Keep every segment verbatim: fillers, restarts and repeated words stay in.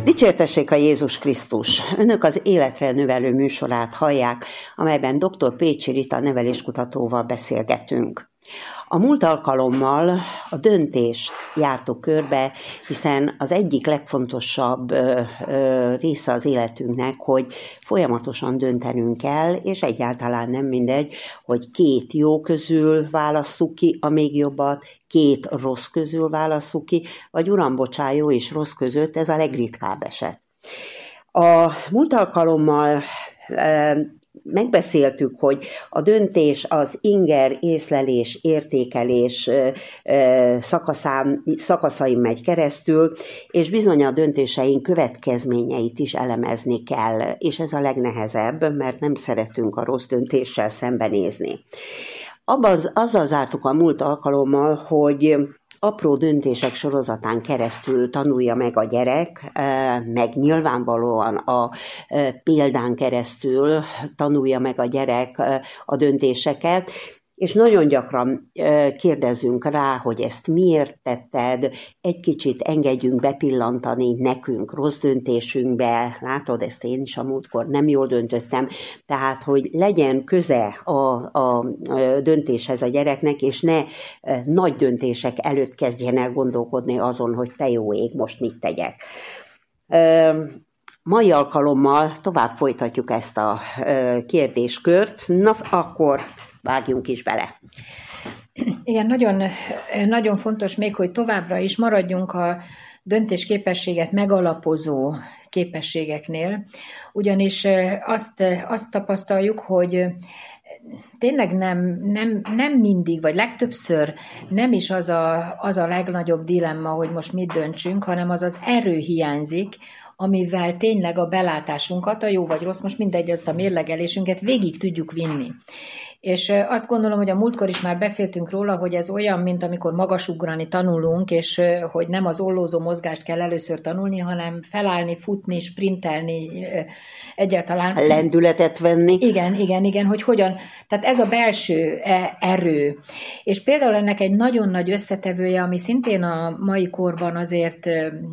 Dicsértessék a Jézus Krisztus! Önök az Életre Növelő műsorát hallják, amelyben dr. Pécsi Rita neveléskutatóval beszélgetünk. A múlt alkalommal a döntést jártuk körbe, hiszen az egyik legfontosabb ö, ö, része az életünknek, hogy folyamatosan döntenünk kell, és egyáltalán nem mindegy, hogy két jó közül válasszuk ki a még jobbat, két rossz közül válasszuk ki, vagy uram, bocsá, jó és rossz között, ez a legritkább eset. A múlt alkalommal ö, megbeszéltük, hogy a döntés az inger, észlelés, értékelés szakaszán, szakaszain megy keresztül, és bizony a döntéseink következményeit is elemezni kell, és ez a legnehezebb, mert nem szeretünk a rossz döntéssel szembenézni. Abban azzal zártuk a múlt alkalommal, hogy apró döntések sorozatán keresztül tanulja meg a gyerek, meg nyilvánvalóan a példán keresztül tanulja meg a gyerek a döntéseket, és nagyon gyakran kérdezzünk rá, hogy ezt miért tetted, egy kicsit engedjünk bepillantani nekünk rossz döntésünkbe, látod, ezt én is a múltkor nem jól döntöttem, tehát, hogy legyen köze a, a döntéshez a gyereknek, és ne nagy döntések előtt kezdjen el gondolkodni azon, hogy te jó ég, most mit tegyek. Mai alkalommal tovább folytatjuk ezt a kérdéskört, na akkor vágjunk is bele. Igen, nagyon, nagyon fontos még, hogy továbbra is maradjunk a döntésképességet megalapozó képességeknél, ugyanis azt, azt tapasztaljuk, hogy tényleg nem, nem, nem mindig, vagy legtöbbször nem is az a, az a legnagyobb dilemma, hogy most mit döntsünk, hanem az az erő hiányzik, amivel tényleg a belátásunkat, a jó vagy rossz, most mindegy, azt a mérlegelésünket végig tudjuk vinni. És azt gondolom, hogy a múltkor is már beszéltünk róla, hogy ez olyan, mint amikor magasugrani tanulunk, és hogy nem az ollózó mozgást kell először tanulni, hanem felállni, futni, sprintelni, egyáltalán. Lendületet venni. Igen, igen, igen, hogy hogyan, tehát ez a belső erő. És például ennek egy nagyon nagy összetevője, ami szintén a mai korban azért,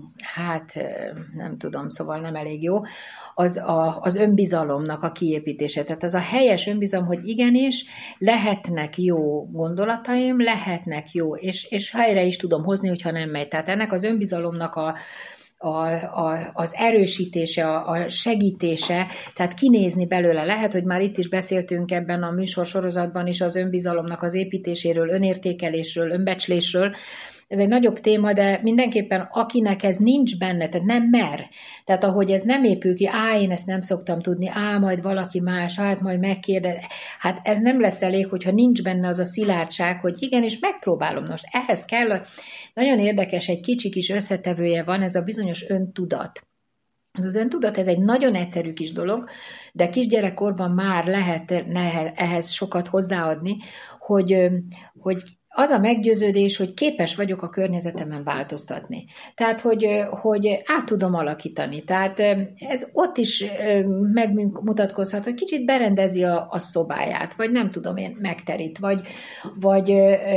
hát nem tudom, szóval nem elég jó, az a, az önbizalomnak a kiépítése. Tehát az a helyes önbizalom, hogy igenis, lehetnek jó gondolataim, lehetnek jó, és, és helyre is tudom hozni, hogyha nem megy. Tehát ennek az önbizalomnak a, a, a, az erősítése, a, a segítése, tehát kinézni belőle. Lehet, hogy már itt is beszéltünk ebben a műsorsorozatban is az önbizalomnak az építéséről, önértékelésről, önbecslésről. Ez egy nagyobb téma, de mindenképpen akinek ez nincs benne, tehát nem mer. Tehát ahogy ez nem épül ki, á, én ezt nem szoktam tudni, á, majd valaki más, hát majd megkérdez. Hát ez nem lesz elég, hogyha nincs benne az a szilárdság, hogy igenis megpróbálom. Most ehhez kell, nagyon érdekes, egy kicsi kis összetevője van, ez a bizonyos öntudat. Ez az öntudat, ez egy nagyon egyszerű kis dolog, de kisgyerekkorban már lehet ehhez sokat hozzáadni, hogy, hogy az a meggyőződés, hogy képes vagyok a környezetemen változtatni. Tehát, hogy, hogy át tudom alakítani. Tehát ez ott is megmutatkozhat, hogy kicsit berendezi a, a szobáját, vagy nem tudom én, megterít, vagy, vagy,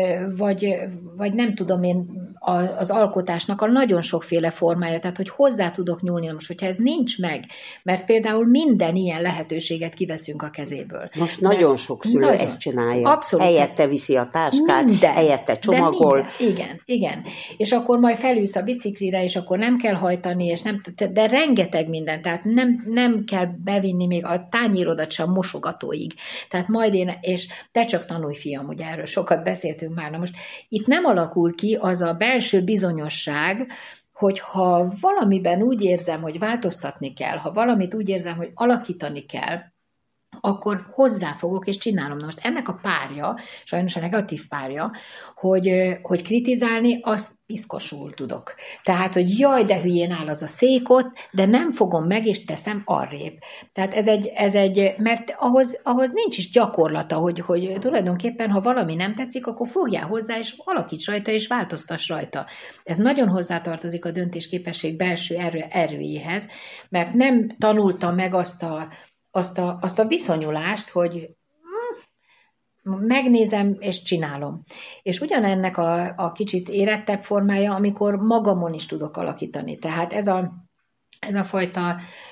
vagy, vagy nem tudom én az alkotásnak a nagyon sokféle formája, tehát, hogy hozzá tudok nyúlni. Most, hogyha ez nincs meg, mert például minden ilyen lehetőséget kiveszünk a kezéből. Most mert nagyon sok szülő nagyon, ezt csinálja. Abszolút. Helyette viszi a táskát, minden. Helyette csomagol. Minden, igen, igen. És akkor majd felülsz a biciklire, és akkor nem kell hajtani, és nem, de rengeteg minden, tehát nem, nem kell bevinni még a tányérodat sem mosogatóig. Tehát majd én, és te csak tanulj, fiam, ugye erről sokat beszéltünk már. Na most itt nem alakul ki az a belső bizonyosság, hogy ha valamiben úgy érzem, hogy változtatni kell, ha valamit úgy érzem, hogy alakítani kell, akkor hozzáfogok és csinálom. Na most ennek a párja, sajnos a negatív párja, hogy, hogy kritizálni, azt piszkosul tudok. Tehát, hogy jaj, de hülyén áll az a szék ott, de nem fogom meg, és teszem arrébb. Tehát ez egy, ez egy mert ahhoz, ahhoz nincs is gyakorlata, hogy, hogy tulajdonképpen, ha valami nem tetszik, akkor fogjál hozzá, és alakíts rajta, és változtass rajta. Ez nagyon hozzátartozik a döntésképesség belső erő, erőjéhez, mert nem tanultam meg azt a Azt a, azt a viszonyulást, hogy megnézem és csinálom. És ugyanennek a, a kicsit érettebb formája, amikor magamon is tudok alakítani. Tehát ez a ez a fajta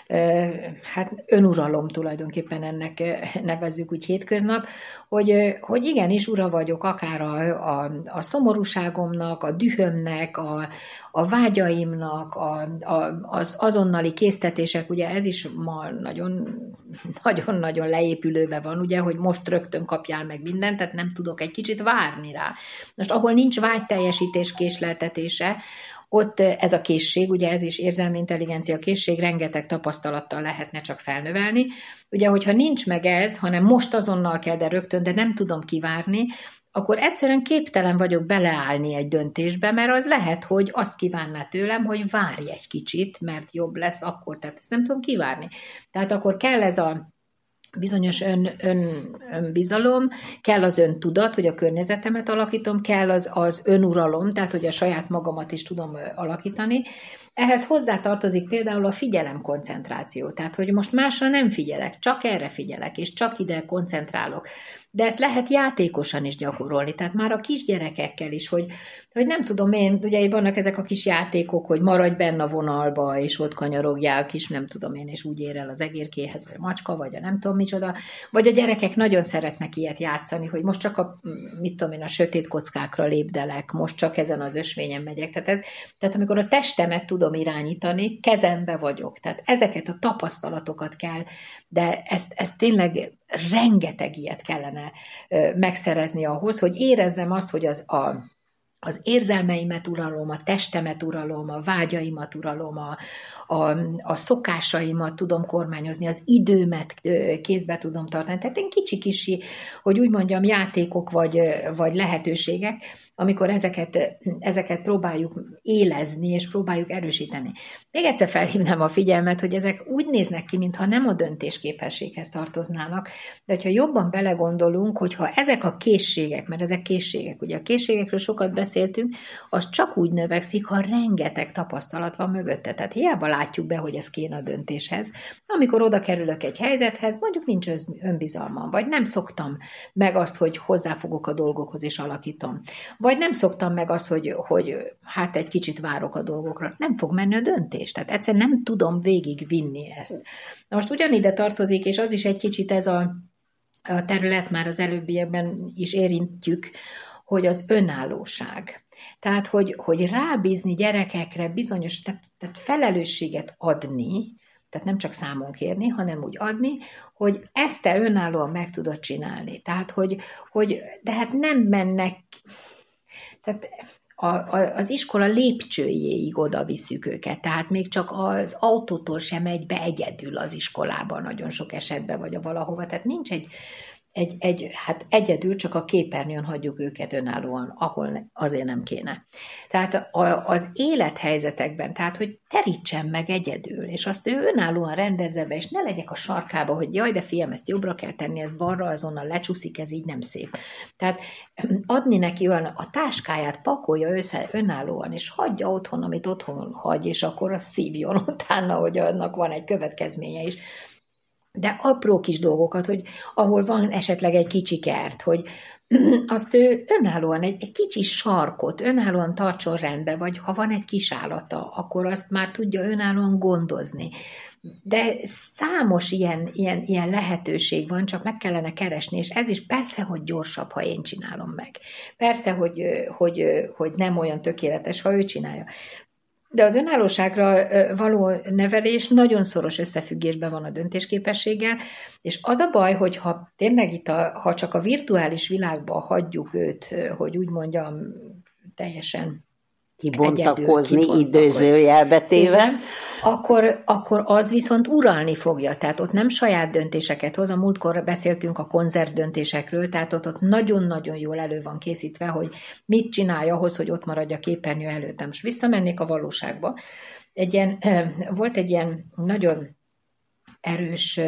hát önuralom tulajdonképpen ennek nevezzük úgy hétköznap, hogy, hogy igenis ura vagyok akár a, a, a szomorúságomnak, a dühömnek, a, a vágyaimnak, a, a, az azonnali késztetések, ugye ez is ma nagyon, nagyon-nagyon leépülőben van, ugye, hogy most rögtön kapjál meg mindent, tehát nem tudok egy kicsit várni rá. Most ahol nincs vágyteljesítés késleltetése, ott ez a készség, ugye ez is érzelmi intelligencia készség, rengeteg tapasztalattal lehetne csak felnövelni. Ugye, hogyha nincs meg ez, hanem most azonnal kell, de rögtön, de nem tudom kivárni, akkor egyszerűen képtelen vagyok beleállni egy döntésbe, mert az lehet, hogy azt kívánná tőlem, hogy várj egy kicsit, mert jobb lesz akkor, tehát ezt nem tudom kivárni. Tehát akkor kell ez a bizonyos ön, ön, önbizalom, kell az öntudat, hogy a környezetemet alakítom, kell az, az önuralom, tehát hogy a saját magamat is tudom alakítani. Ehhez hozzátartozik például a figyelemkoncentráció, tehát hogy most másra nem figyelek, csak erre figyelek, és csak ide koncentrálok. De ezt lehet játékosan is gyakorolni, tehát már a kisgyerekekkel is, hogy, hogy nem tudom én, ugye vannak ezek a kis játékok, hogy maradj benne a vonalba, és ott kanyarogjál a kis, nem tudom én, és úgy ér el az egérkéhez, vagy a macska, vagy a nem tudom micsoda, vagy a gyerekek nagyon szeretnek ilyet játszani, hogy most csak a, mit tudom én, a sötét kockákra lépdelek, most csak ezen az ösvényen megyek. Tehát, ez, tehát amikor a testemet tudom irányítani, kezembe vagyok. Tehát ezeket a tapasztalatokat kell, de ezt, ezt tényleg rengeteg ilyet kellene megszerezni ahhoz, hogy érezzem azt, hogy az, a, az érzelmeimet uralom, a testemet uralom, a vágyaimat uralom, a, a, a szokásaimat tudom kormányozni, az időmet kézbe tudom tartani. Tehát én kicsi-kicsi, hogy úgy mondjam, játékok vagy, vagy lehetőségek, amikor ezeket, ezeket próbáljuk élezni, és próbáljuk erősíteni. Még egyszer felhívnám a figyelmet, hogy ezek úgy néznek ki, mintha nem a döntésképességhez tartoznának, de hogyha jobban belegondolunk, hogyha ezek a készségek, mert ezek készségek, ugye a készségekről sokat beszéltünk, az csak úgy növekszik, ha rengeteg tapasztalat van mögötte. Tehát hiába látjuk be, hogy ez kéne a döntéshez. Amikor oda kerülök egy helyzethez, mondjuk nincs önbizalmam, vagy nem szoktam meg azt, hogy hozzáfogok a dolgokhoz és alakítom. Vagy nem szoktam meg azt, hogy, hogy hát egy kicsit várok a dolgokra. Nem fog menni a döntés. Tehát egyszerűen nem tudom végigvinni ezt. Na most ugyanide tartozik, és az is egy kicsit ez a, a terület, már az előbbiekben is érintjük, hogy az önállóság. Tehát, hogy, hogy rábízni gyerekekre bizonyos, tehát, tehát felelősséget adni, tehát nem csak számon kérni, hanem úgy adni, hogy ezt te önállóan meg tudod csinálni. Tehát, hogy, hogy de hát nem mennek, tehát a, a, az iskola lépcsőjéig oda visszük őket, tehát még csak az autótól sem megy be egyedül az iskolában nagyon sok esetben, vagy a valahova, tehát nincs egy, egy, egy hát egyedül csak a képernyőn hagyjuk őket önállóan, ahol azért nem kéne. Tehát a, az élethelyzetekben, tehát hogy terítsen meg egyedül, és azt ő önállóan rendezze be, és ne legyek a sarkába, hogy jaj, de fiam, ezt jobbra kell tenni, ez balra, azonnal lecsúszik, ez így nem szép. Tehát adni neki olyan, a táskáját pakolja össze önállóan, és hagyja otthon, amit otthon hagy, és akkor az szívjon utána, hogy annak van egy következménye is. De apró kis dolgokat, hogy ahol van esetleg egy kicsi kert, hogy azt ő önállóan, egy, egy kicsi sarkot önállóan tartson rendbe, vagy ha van egy kis állata, akkor azt már tudja önállóan gondozni. De számos ilyen, ilyen, ilyen lehetőség van, csak meg kellene keresni, és ez is persze, hogy gyorsabb, ha én csinálom meg. Persze, hogy, hogy, hogy nem olyan tökéletes, ha ő csinálja. De az önállóságra való nevelés nagyon szoros összefüggésben van a döntésképességgel, és az a baj, hogy ha tényleg itt, a, ha csak a virtuális világba hagyjuk őt, hogy úgy mondjam, teljesen kibontakozni, időzőjelbe téve, akkor, akkor az viszont uralni fogja. Tehát ott nem saját döntéseket hoz. A múltkor beszéltünk a konzerv döntésekről, tehát ott, ott nagyon-nagyon jól elő van készítve, hogy mit csinálja ahhoz, hogy ott maradj a képernyő előtt. Most visszamennék a valóságba. Egy ilyen, volt egy ilyen nagyon erős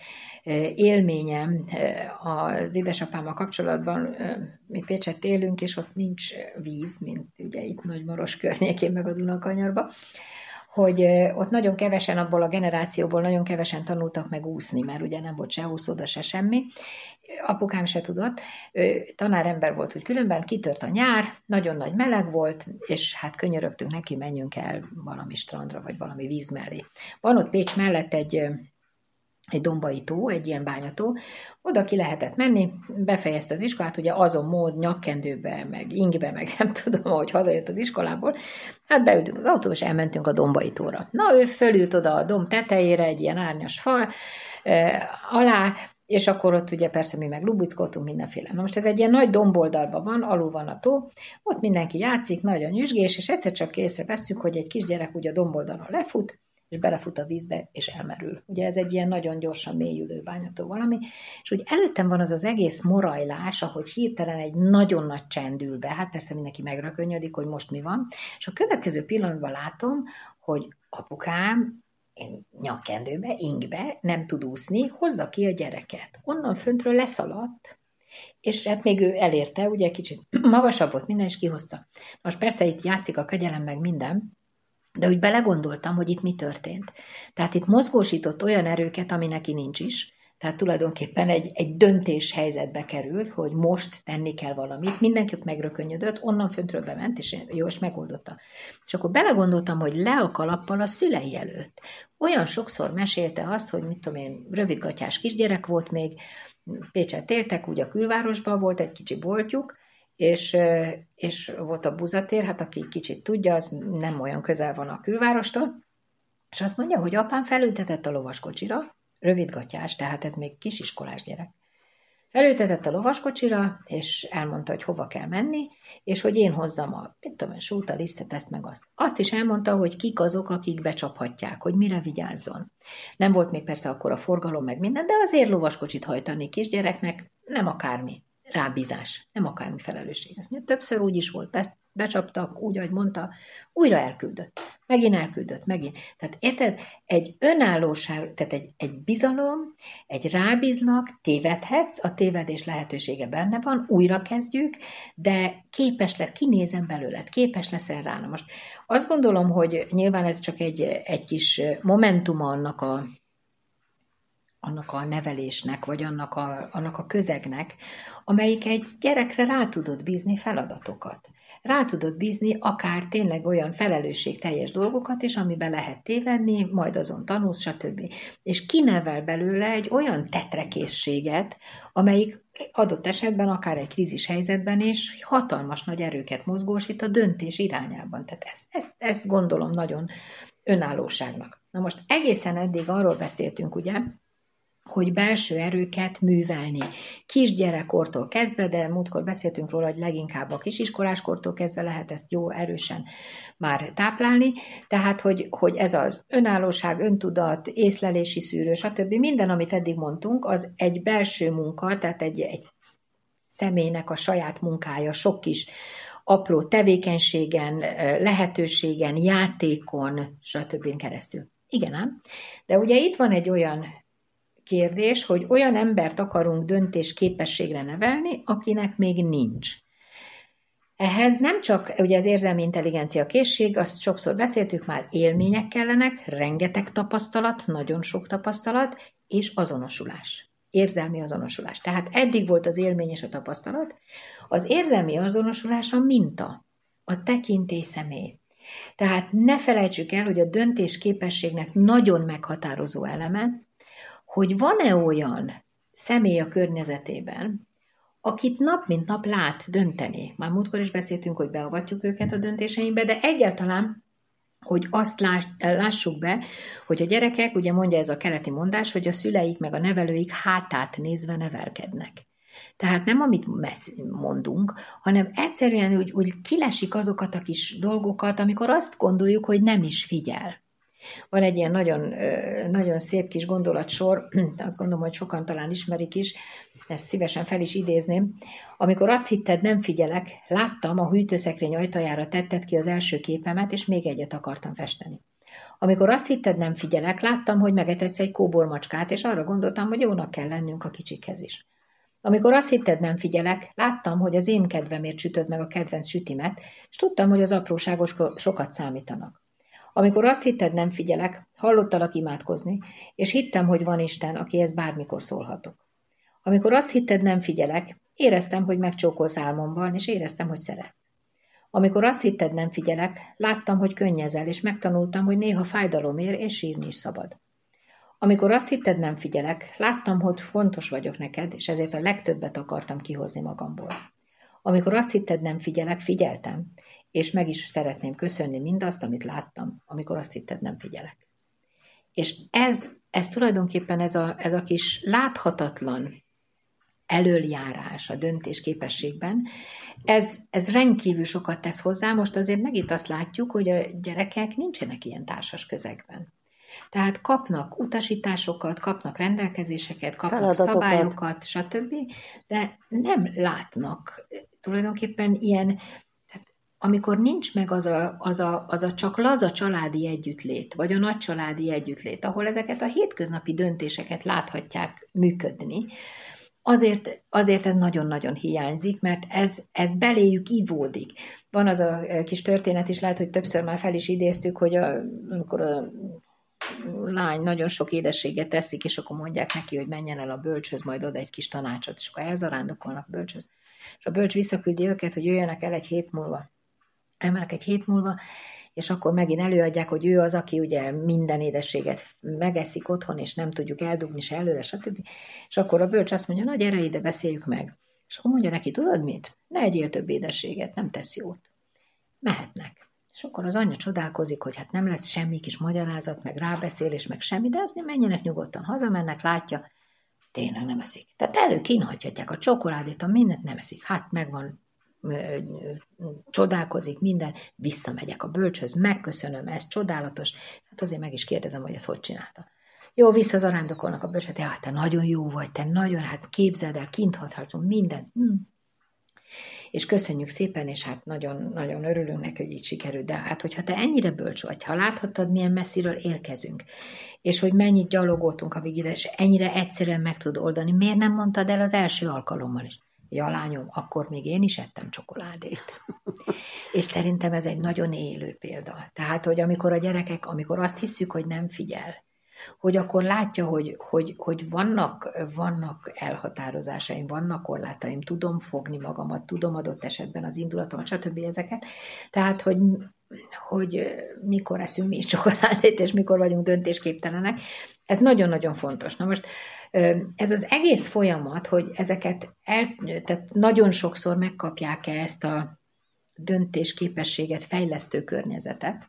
élményem az édesapámmal kapcsolatban. Mi Pécsett élünk, és ott nincs víz, mint ugye itt Nagymaros környékén, meg a Dunakanyarba, hogy ott nagyon kevesen, abból a generációból nagyon kevesen tanultak meg úszni, mert ugye nem volt se úszóda, se semmi. Apukám se tudott, tanárember volt, hogy különben kitört a nyár, nagyon nagy meleg volt, és hát könyörögtünk neki, menjünk el valami strandra, vagy valami víz mellé. Van ott Pécs mellett egy, egy dombai tó, egy ilyen bányató, oda ki lehetett menni, befejezte az iskolát, ugye azon mód nyakkendőbe, meg ingbe, meg nem tudom, ahogy hazajött az iskolából, hát beültünk az autóba, és elmentünk a dombai tóra. Na, ő fölült oda a domb tetejére, egy ilyen árnyas fal eh, alá, és akkor ott ugye persze mi meg lubickoltunk mindenféle. Na most ez egy ilyen nagy domboldalban van, alul van a tó, ott mindenki játszik, nagy a nyüzsgés, és egyszer csak észrevesszük, hogy egy kisgyerek ugye a domboldalon lefut, és belefut a vízbe, és elmerül. Ugye ez egy ilyen nagyon gyorsan mélyülő bányató valami, és úgy előttem van az az egész morajlás, ahogy hirtelen egy nagyon nagy csend ül be, hát persze mindenki megrökönyödik, hogy most mi van, és a következő pillanatban látom, hogy apukám én nyakkendőbe, ingbe, nem tud úszni, hozza ki a gyereket. Onnan föntről leszaladt, és hát még ő elérte, ugye kicsit magasabb volt minden, és kihozta. Most persze itt játszik a kegyelem meg minden, de úgy belegondoltam, hogy itt mi történt. Tehát itt mozgósított olyan erőket, ami neki nincs is, tehát tulajdonképpen egy, egy döntés helyzetbe került, hogy most tenni kell valamit, mindenki ott megrökönyödött, onnan föntről bement, és jó, és megoldotta. És akkor belegondoltam, hogy le a kalappal a szülei előtt. Olyan sokszor mesélte azt, hogy mit tudom én, rövidgatyás kisgyerek volt még, Pécset éltek, úgy a külvárosban volt egy kicsi boltjuk, és, és volt a buzatér, hát aki kicsit tudja, az nem olyan közel van a külvárostól, és azt mondja, hogy apám felültetett a lovaskocsira, rövidgatyás, tehát ez még kisiskolás gyerek. Felültetett a lovaskocsira, és elmondta, hogy hova kell menni, és hogy én hozzam a, mit tudom, sút, a lisztet, ezt meg azt. Azt is elmondta, hogy kik azok, akik becsaphatják, hogy mire vigyázzon. Nem volt még persze akkor a forgalom meg minden, de azért lovaskocsit hajtani kisgyereknek nem akármi. Rábízás, nem akármi felelősség. Ezt többször úgy is volt, be, becsaptak, úgy, ahogy mondta, újra elküldött, megint elküldött, megint. Tehát érted, egy önállóság, tehát egy, egy bizalom, egy rábíznak, tévedhetsz, a tévedés lehetősége benne van, újra kezdjük, de képes lesz, kinézem belőled, képes leszel rá. Na most azt gondolom, hogy nyilván ez csak egy, egy kis momentuma annak a annak a nevelésnek, vagy annak a, annak a közegnek, amelyik egy gyerekre rá tudod bízni feladatokat. Rá tudod bízni akár tényleg olyan felelősségteljes dolgokat is, amiben lehet tévedni, majd azon tanulsz, stb. És kinevel belőle egy olyan tetrekészséget, amelyik adott esetben, akár egy krízis helyzetben is hatalmas nagy erőket mozgósít a döntés irányában. Tehát ezt, ezt, ezt gondolom nagyon önállóságnak. Na most egészen eddig arról beszéltünk, ugye, hogy belső erőket művelni. Kisgyerekkortól kezdve, de múltkor beszéltünk róla, hogy leginkább a kisiskoláskortól kezdve lehet ezt jó erősen már táplálni, tehát, hogy, hogy ez az önállóság, öntudat, észlelési szűrő, stb. Minden, amit eddig mondtunk, az egy belső munka, tehát egy, egy személynek a saját munkája, sok kis apró tevékenységen, lehetőségen, játékon, stb. Keresztül. Igen ám? De ugye itt van egy olyan kérdés, hogy olyan embert akarunk döntés képességre nevelni, akinek még nincs. Ehhez nem csak ugye az érzelmi intelligencia készség, azt sokszor beszéltük már, élmények kellenek, rengeteg tapasztalat, nagyon sok tapasztalat, és azonosulás. Érzelmi azonosulás. Tehát eddig volt az élmény és a tapasztalat. Az érzelmi azonosulás a minta, a tekintély személy. Tehát ne felejtsük el, hogy a döntés képességnek nagyon meghatározó eleme, hogy van-e olyan személy a környezetében, akit nap mint nap lát dönteni. Már múltkor is beszéltünk, hogy beavatjuk őket a döntéseinkbe, de egyáltalán, hogy azt lássuk be, hogy a gyerekek, ugye mondja ez a keleti mondás, hogy a szüleik meg a nevelőik hátát nézve nevelkednek. Tehát nem amit mondunk, hanem egyszerűen úgy, úgy kilesik azokat a kis dolgokat, amikor azt gondoljuk, hogy nem is figyel. Van egy ilyen nagyon, nagyon szép kis gondolatsor, azt gondolom, hogy sokan talán ismerik is, ezt szívesen fel is idézném. Amikor azt hitted, nem figyelek, láttam, a hűtőszekrény ajtajára tetted ki az első képemet, és még egyet akartam festeni. Amikor azt hitted, nem figyelek, láttam, hogy megetetsz egy kóbormacskát, és arra gondoltam, hogy jónak kell lennünk a kicsikhez is. Amikor azt hitted, nem figyelek, láttam, hogy az én kedvemért sütöd meg a kedvenc sütimet, és tudtam, hogy az apróságos sokat számítanak. Amikor azt hitted, nem figyelek, hallottalak imádkozni, és hittem, hogy van Isten, akihez bármikor szólhatok. Amikor azt hitted, nem figyelek, éreztem, hogy megcsókolsz álmomban, és éreztem, hogy szeretsz. Amikor azt hitted, nem figyelek, láttam, hogy könnyezel, és megtanultam, hogy néha fájdalom ér, és sírni is szabad. Amikor azt hitted, nem figyelek, láttam, hogy fontos vagyok neked, és ezért a legtöbbet akartam kihozni magamból. Amikor azt hitted, nem figyelek, figyeltem, és meg is szeretném köszönni mindazt, amit láttam, amikor azt hitted, nem figyelek. És ez, ez tulajdonképpen ez a, ez a kis láthatatlan elöljárás a döntésképességben, ez, ez rendkívül sokat tesz hozzá. Most azért megint azt látjuk, hogy a gyerekek nincsenek ilyen társas közegben. Tehát kapnak utasításokat, kapnak rendelkezéseket, kapnak szabályokat, stb., de nem látnak tulajdonképpen ilyen, tehát amikor nincs meg az a, az, a, az a csak laza családi együttlét, vagy a nagy családi együttlét, ahol ezeket a hétköznapi döntéseket láthatják működni, Azért, azért ez nagyon-nagyon hiányzik, mert ez, ez beléjük ivódik. Van az a kis történet is, lehet, hogy többször már fel is idéztük, hogy a, amikor a lány nagyon sok édességet teszik, és akkor mondják neki, hogy menjen el a bölcshöz, majd oda egy kis tanácsot, és akkor elzarándokolnak a bölcshöz. És a bölcs visszaküldi őket, hogy jöjjenek el egy hét múlva. Emelek egy hét múlva, és akkor megint előadják, hogy ő az, aki ugye minden édességet megeszik otthon, és nem tudjuk eldugni se előre, stb. És akkor a bölcs azt mondja, na gyere ide, beszéljük meg. És akkor mondja neki, tudod mit? Ne egyél több édességet, nem tesz jót. Mehetnek. És akkor az anyja csodálkozik, hogy hát nem lesz semmi kis magyarázat, meg rábeszélés, meg semmi, de azt nem menjenek nyugodtan. Hazamennek, látja, tényleg nem eszik. Tehát elő kínhagyhatják a csokoládét, a mindent nem eszik. Hát megvan, csodálkozik minden, visszamegyek a bölcshöz, megköszönöm, ez csodálatos. Hát azért meg is kérdezem, hogy ezt hogy csinálta. Jó, visszazarándokolnak a bölcshöz, hát te nagyon jó vagy, te nagyon, hát képzeld el, kint hagyhatunk mindent. Hm. És köszönjük szépen, és hát nagyon, nagyon örülünk neki, hogy így sikerült. De hát, hogyha te ennyire bölcs vagy, ha láthattad, milyen messziről érkezünk, és hogy mennyit gyalogoltunk a végig, és ennyire egyszerűen meg tud oldani, miért nem mondtad el az első alkalommal is? Ja, lányom, akkor még én is ettem csokoládét. És szerintem ez egy nagyon élő példa. Tehát, hogy amikor a gyerekek, amikor azt hiszük, hogy nem figyel, hogy akkor látja, hogy, hogy, hogy vannak, vannak elhatározásaim, vannak korlátaim, tudom fogni magamat, tudom adott esetben az indulatomat, stb. Ezeket. Tehát, hogy, hogy mikor eszünk mi is csokoládét, és mikor vagyunk döntésképtelenek, ez nagyon-nagyon fontos. Na most ez az egész folyamat, hogy ezeket el, tehát nagyon sokszor megkapják ezt a döntésképességet, fejlesztő környezetet,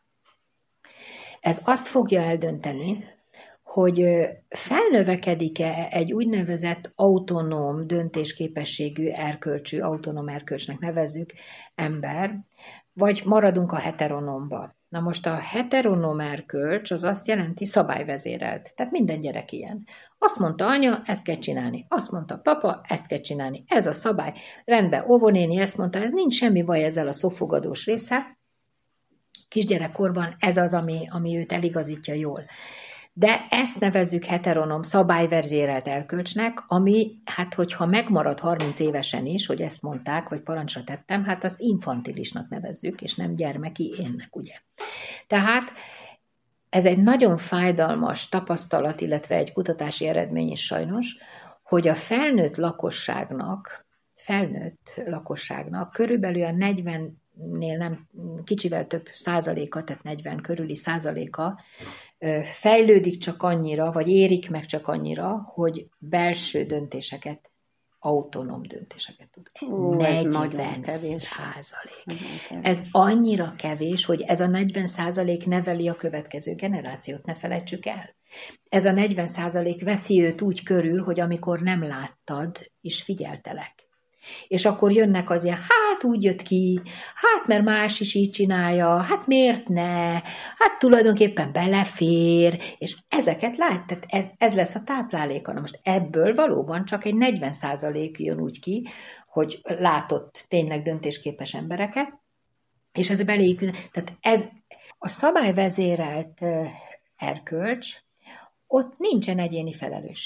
ez azt fogja eldönteni, hogy felnövekedik-e egy úgynevezett autonóm döntésképességű erkölcsű, autonóm erkölcsnek nevezzük ember, vagy maradunk a heteronómba. Na most a heteronóm erkölcs az azt jelenti szabályvezérelt. Tehát minden gyerek ilyen. Azt mondta anya, ezt kell csinálni. Azt mondta papa, ezt kell csinálni. Ez a szabály. Rendben, óvónéni ezt mondta, ez nincs semmi baj ezzel a szófogadós része. Kisgyerekkorban ez az, ami, ami őt eligazítja jól. De ezt nevezzük heteronóm szabályvezérelt erkölcsnek, ami, hát hogyha megmarad harminc évesen is, hogy ezt mondták, vagy parancsra tettem, hát azt infantilisnak nevezzük, és nem gyermeki énnek, ugye. Tehát ez egy nagyon fájdalmas tapasztalat, illetve egy kutatási eredmény is sajnos, hogy a felnőtt lakosságnak, felnőtt lakosságnak körülbelül a negyvennél nem, kicsivel több százaléka, tehát negyven körüli százaléka fejlődik csak annyira, vagy érik meg csak annyira, hogy belső döntéseket, autonóm döntéseket tud. Ó, negyven százalék. Ez annyira kevés, hogy ez a negyven százalék neveli a következő generációt, ne felejtsük el. Ez a negyven százalék veszi őt úgy körül, hogy amikor nem láttad, is figyeltelek. És akkor jönnek az ilyen, hát úgy jött ki, hát mert más is így csinálja, hát miért ne, hát tulajdonképpen belefér, és ezeket lát, tehát ez, ez lesz a tápláléka. Na most ebből valóban csak egy negyven százalék jön úgy ki, hogy látott tényleg döntésképes embereket, és ez beléjük, tehát ez a szabályvezérelt erkölcs, ott nincsen egyéni felelősség.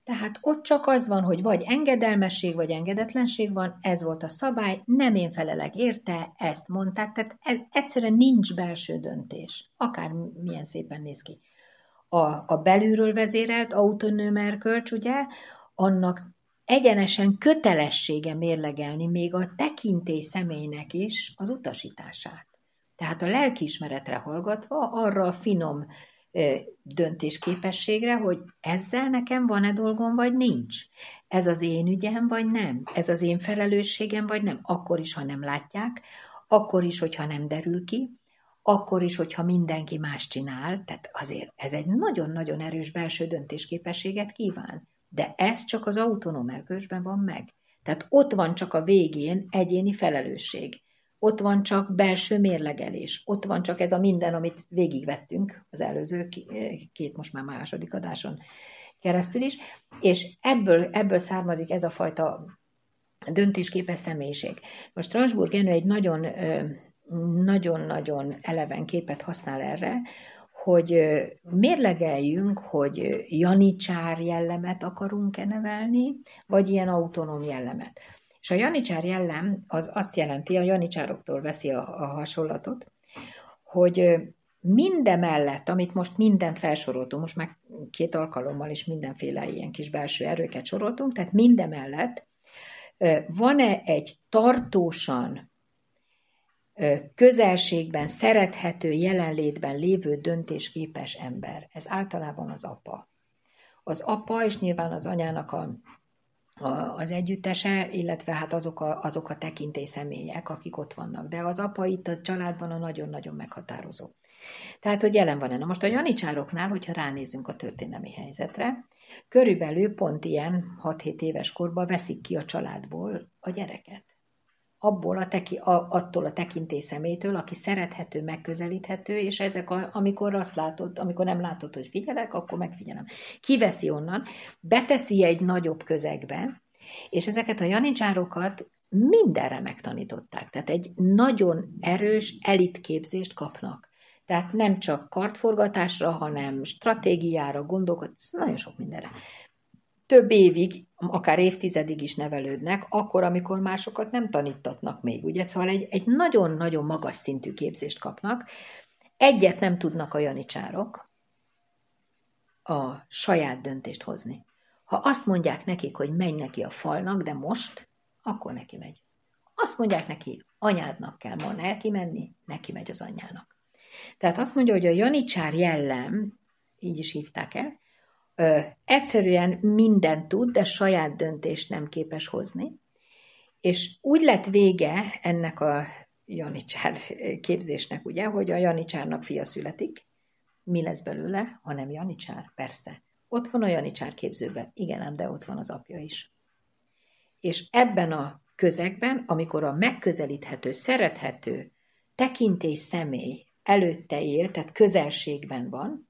Tehát ott csak az van, hogy vagy engedelmesség, vagy engedetlenség van, ez volt a szabály, nem én felelek érte, ezt mondták, tehát ez, egyszerűen nincs belső döntés, akár milyen szépen néz ki. A, a belülről vezérelt autonóm erkölcs, ugye, annak egyenesen kötelessége mérlegelni még a tekintély személynek is az utasítását. Tehát a lelkiismeretre hallgatva arra a finom ö, döntésképességre, hogy ezzel nekem van-e dolgom, vagy nincs. Ez az én ügyem, vagy nem. Ez az én felelősségem, vagy nem. Akkor is, ha nem látják, akkor is, hogyha nem derül ki, akkor is, hogyha mindenki más csinál. Tehát azért ez egy nagyon-nagyon erős belső döntésképességet kíván. De ez csak az autonóm erkölcsben van meg. Tehát ott van csak a végén egyéni felelősség. Ott van csak belső mérlegelés. Ott van csak ez a minden, amit végigvettünk az előző két, most már második adáson keresztül is. És ebből, ebből származik ez a fajta döntésképes személyiség. Most Strasbourg Jenő egy nagyon, nagyon-nagyon eleven képet használ erre, hogy mérlegeljünk, hogy janicsár jellemet akarunk-e nevelni, vagy ilyen autonóm jellemet. És a janicsár jellem az azt jelenti, a janicsároktól veszi a, a hasonlatot, hogy mindemellett, amit most mindent felsoroltunk, most már két alkalommal is mindenféle ilyen kis belső erőket soroltunk, tehát mindemellett van-e egy tartósan közelségben, szerethető jelenlétben lévő döntésképes ember. Ez általában az apa. Az apa, és nyilván az anyának a, a, az együttese, illetve hát azok a, azok a tekintély személyek, akik ott vannak. De az apa itt a családban a nagyon-nagyon meghatározó. Tehát, hogy jelen van-e. Na most a janicsároknál, hogyha ránézzünk a történelmi helyzetre, körülbelül pont ilyen hat-hét éves korban veszik ki a családból a gyereket. Abból a teki, a, attól a tekintély személytől, aki szerethető, megközelíthető, és ezek, a, amikor azt látod, amikor nem látod, hogy figyelek, akkor megfigyelem. Kiveszi onnan, beteszi egy nagyobb közegbe, és ezeket a janicsárokat mindenre megtanították. Tehát egy nagyon erős elitképzést kapnak. Tehát nem csak kartforgatásra, hanem stratégiára, gondolkat, nagyon sok mindenre. Több évig, akár évtizedig is nevelődnek, akkor, amikor másokat nem tanítatnak még, ugye? Szóval egy, egy nagyon-nagyon magas szintű képzést kapnak. Egyet nem tudnak a janicsárok, a saját döntést hozni. Ha azt mondják nekik, hogy menj neki a falnak, de most, akkor neki megy. Azt mondják neki, anyádnak kell ma neki menni, neki megy az anyjának. Tehát azt mondja, hogy a janicsár jellem, így is hívták el, Ö, egyszerűen mindent tud, de saját döntést nem képes hozni. És úgy lett vége ennek a janicsár képzésnek, ugye, hogy a janicsárnak fia születik. Mi lesz belőle, ha nem janicsár? Persze. Ott van a janicsár képzőben. Igen, ám, de ott van az apja is. És ebben a közegben, amikor a megközelíthető, szerethető, tekintély személy előtte él, tehát közelségben van,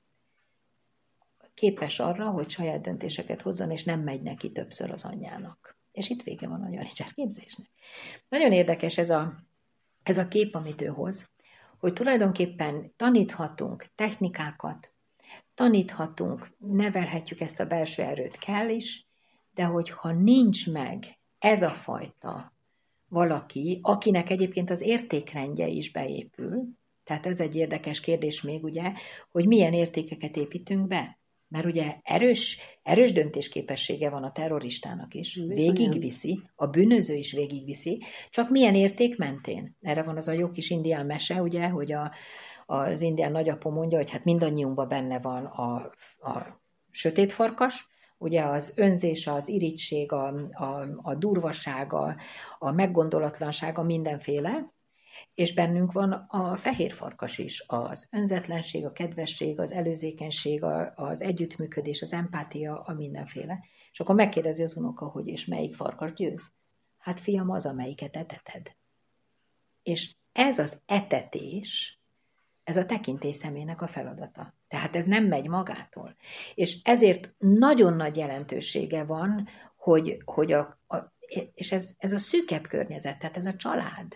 képes arra, hogy saját döntéseket hozzon, és nem megy neki többször az anyjának. És itt vége van a janicsár képzésnek. Nagyon érdekes ez a, ez a kép, amit ő hoz, hogy tulajdonképpen taníthatunk technikákat, taníthatunk, nevelhetjük ezt a belső erőt, kell is, de hogyha nincs meg ez a fajta valaki, akinek egyébként az értékrendje is beépül, tehát ez egy érdekes kérdés még, ugye, hogy milyen értékeket építünk be. Mert ugye erős, erős döntésképessége van a terroristának is, végigviszi, a bűnöző is végigviszi, csak milyen érték mentén. Erre van az a jó kis indián mese, ugye, hogy a, az indián nagyapó mondja, hogy hát mindannyiunkban benne van a, a sötét farkas, ugye az önzés, az irigység, a, a, a durvaság, a, a meggondolatlanság, a mindenféle, és bennünk van a fehér farkas is, az önzetlenség, a kedvesség, az előzékenység, az együttműködés, az empátia, a mindenféle. És akkor megkérdezi az unoka, hogy és melyik farkas győz? Hát fiam, az, amelyiket eteted. És ez az etetés, ez a tekintély személynek a feladata. Tehát ez nem megy magától. És ezért nagyon nagy jelentősége van, hogy, hogy a, a, és ez, ez a szűkebb környezet, tehát ez a család.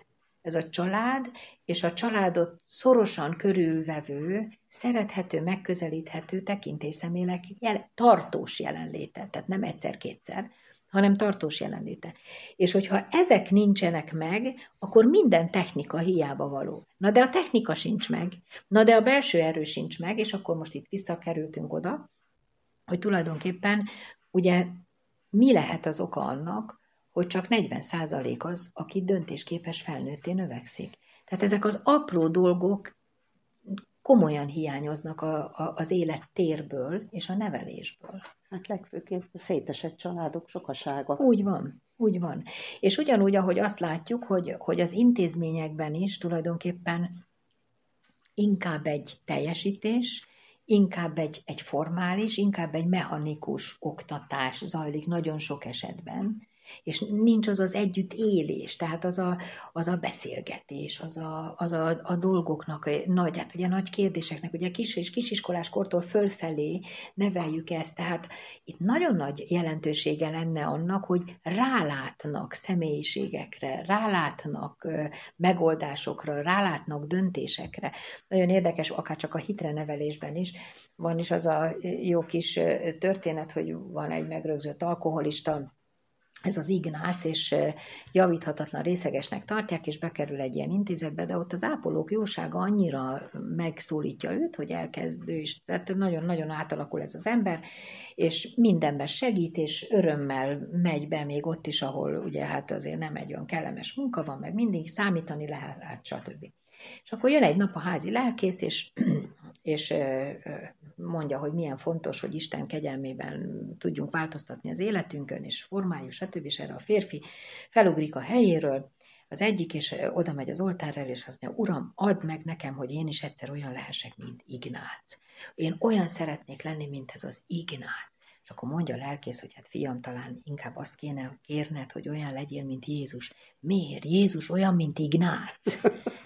Ez a család, és a családot szorosan körülvevő, szerethető, megközelíthető tekintélyszemélyek jel- tartós jelenléte, tehát nem egyszer-kétszer, hanem tartós jelenléte. És hogyha ezek nincsenek meg, akkor minden technika hiába való. Na de a technika sincs meg, na de a belső erő sincs meg, és akkor most itt visszakerültünk oda, hogy tulajdonképpen ugye mi lehet az oka annak, hogy csak negyven százalék az, aki döntésképes felnőtté növekszik. Tehát ezek az apró dolgok komolyan hiányoznak a, a, az élettérből és a nevelésből. Hát legfőképp a szétesett családok sokasága. Úgy van, úgy van. És ugyanúgy, ahogy azt látjuk, hogy, hogy az intézményekben is tulajdonképpen inkább egy teljesítés, inkább egy, egy formális, inkább egy mechanikus oktatás zajlik nagyon sok esetben, és nincs az az együttélés, tehát az a, az a beszélgetés, az, a, az a, a dolgoknak, nagy, hát ugye nagy kérdéseknek, ugye kis és kisiskolás kortól fölfelé neveljük ezt, tehát itt nagyon nagy jelentősége lenne annak, hogy rálátnak személyiségekre, rálátnak megoldásokra, rálátnak döntésekre. Nagyon érdekes, akár csak a hitre nevelésben is, van is az a jó kis történet, hogy van egy megrögzött alkoholista, ez az Ignác, és javíthatatlan részegesnek tartják, és bekerül egy ilyen intézetbe, de ott az ápolók jósága annyira megszólítja őt, hogy elkezd ő is, tehát nagyon-nagyon átalakul ez az ember, és mindenben segít, és örömmel megy be még ott is, ahol ugye hát azért nem egy olyan kellemes munka van, meg mindig számítani lehet, stb. És akkor jön egy nap a házi lelkész, és, és mondja, hogy milyen fontos, hogy Isten kegyelmében tudjunk változtatni az életünkön, és formáljuk, stb. És erre a férfi felugrik a helyéről, az egyik, és oda megy az oltár elé, és azt mondja, Uram, add meg nekem, hogy én is egyszer olyan lehessek, mint Ignác. Én olyan szeretnék lenni, mint ez az Ignác. És akkor mondja a lelkész, hogy hát fiam, talán inkább azt kéne kérned, hogy olyan legyél, mint Jézus. Miért? Jézus olyan, mint Ignác.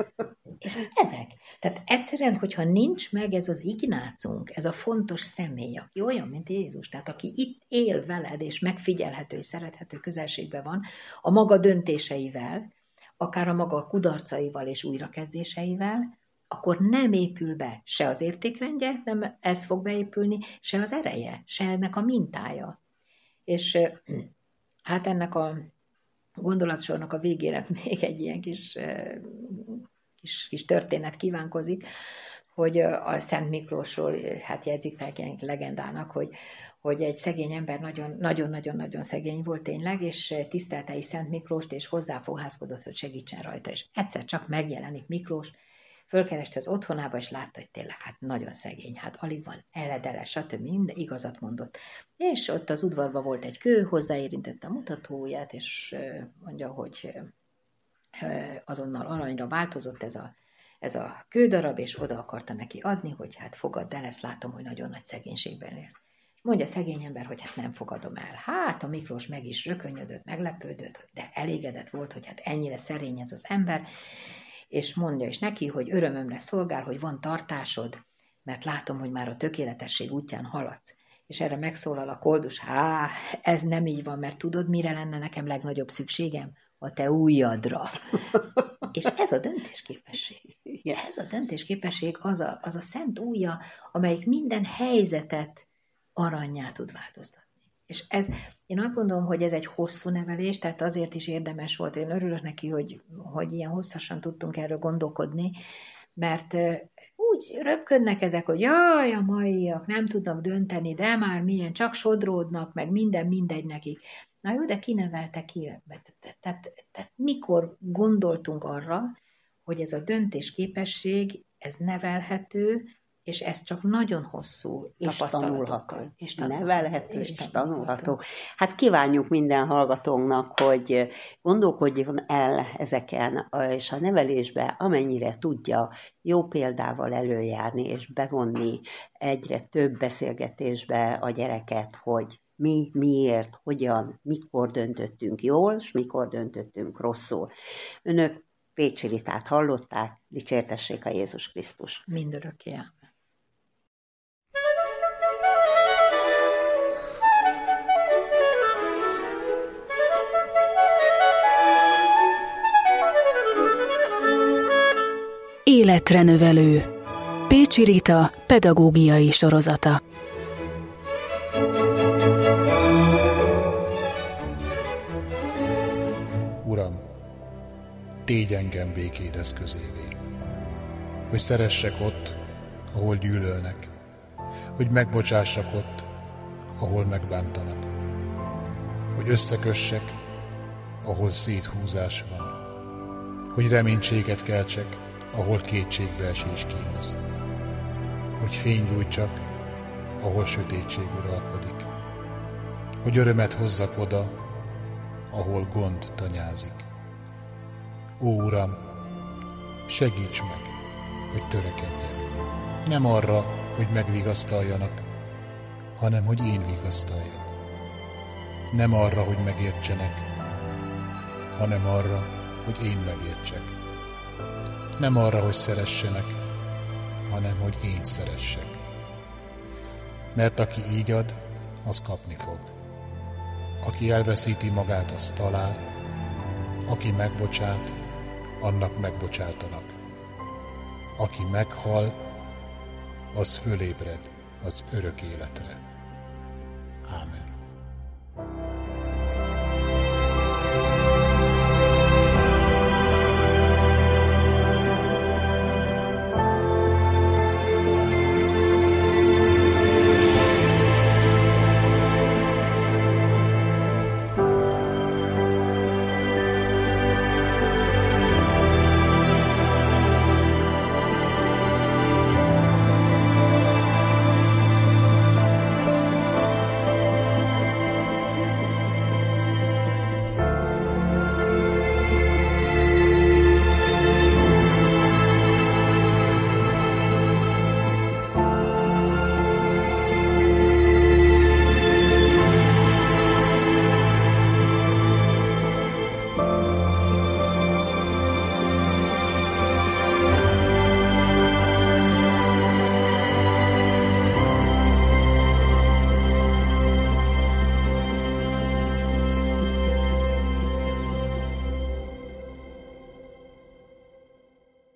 És ezek. Tehát egyszerűen, hogyha nincs meg ez az Ignácunk, ez a fontos személy, aki olyan, mint Jézus, tehát aki itt él veled, és megfigyelhető és szerethető közelségben van, a maga döntéseivel, akár a maga kudarcaival és újrakezdéseivel, akkor nem épül be se az értékrendje, nem ez fog beépülni, se az ereje, se ennek a mintája. És hát ennek a gondolatsornak a végére még egy ilyen kis, kis, kis történet kívánkozik, hogy a Szent Miklósról hát jegyzik fel ilyen legendának, hogy, hogy egy szegény ember nagyon-nagyon-nagyon szegény volt tényleg, és tisztelte is Szent Miklóst, és hozzáfohászkodott, hogy segítsen rajta. És egyszer csak megjelenik Miklós, fölkereste az otthonába, és látta, hogy tényleg hát nagyon szegény, hát alig van eledele, stb. Minden igazat mondott. És ott az udvarban volt egy kő, hozzáérintette a mutatóját, és mondja, hogy azonnal aranyra változott ez a, ez a kődarab, és oda akarta neki adni, hogy hát fogadd el, ezt látom, hogy nagyon nagy szegénységben élsz. Mondja a szegény ember, hogy hát nem fogadom el. Hát a Miklós meg is rökönyödött, meglepődött, de elégedett volt, hogy hát ennyire szerény ez az ember, és mondja is neki, hogy örömömre szolgál, hogy van tartásod, mert látom, hogy már a tökéletesség útján haladsz. És erre megszólal a koldus, há, ez nem így van, mert tudod, mire lenne nekem legnagyobb szükségem? A te ujjadra. És ez a döntésképesség. Ez a döntésképesség az a, az a szent ujja, amelyik minden helyzetet arrannyá tud változtatni. És ez, én azt gondolom, hogy ez egy hosszú nevelés, tehát azért is érdemes volt. Én örülök neki, hogy, hogy ilyen hosszasan tudtunk erről gondolkodni, mert úgy röpködnek ezek, hogy jaj, a maiak nem tudnak dönteni, de már milyen, csak sodródnak, meg minden mindegy nekik. Na jó, de ki nevelte ki? Tehát, tehát mikor gondoltunk arra, hogy ez a döntésképesség, ez nevelhető, és ez csak nagyon hosszú és tapasztalatokkal. És tanulható. Nevelhető és, és tanulható. tanulható. Hát kívánjuk minden hallgatónknak, hogy gondolkodjon el ezeken, és a nevelésbe amennyire tudja jó példával előjárni, és bevonni egyre több beszélgetésbe a gyereket, hogy mi, miért, hogyan, mikor döntöttünk jól, és mikor döntöttünk rosszul. Önök Pécsi Ritát hallották, dicsértessék a Jézus Krisztus. Mindörökké. Életre növelő. Pécsi Rita pedagógiai sorozata. Uram, tégy engem békéd eszközévé, hogy szeressek ott, ahol gyűlölnek, hogy megbocsássak ott, ahol megbántanak, hogy összekössek, ahol széthúzás van, hogy reménységet keltsek, ahol kétségbeesés kínoz, hogy fényt gyújtsak, ahol sötétség uralkodik, hogy örömet hozzak oda, ahol gond tanyázik. Ó, Uram, segíts meg, hogy törekedjem, nem arra, hogy megvigasztaljanak, hanem hogy én vigasztaljak. Nem arra, hogy megértsenek, hanem arra, hogy én megértsek. Nem arra, hogy szeressenek, hanem hogy én szeressek. Mert aki így ad, az kapni fog. Aki elveszíti magát, az talál, aki megbocsát, annak megbocsátanak. Aki meghal, az fölébred az örök életre. Ámen.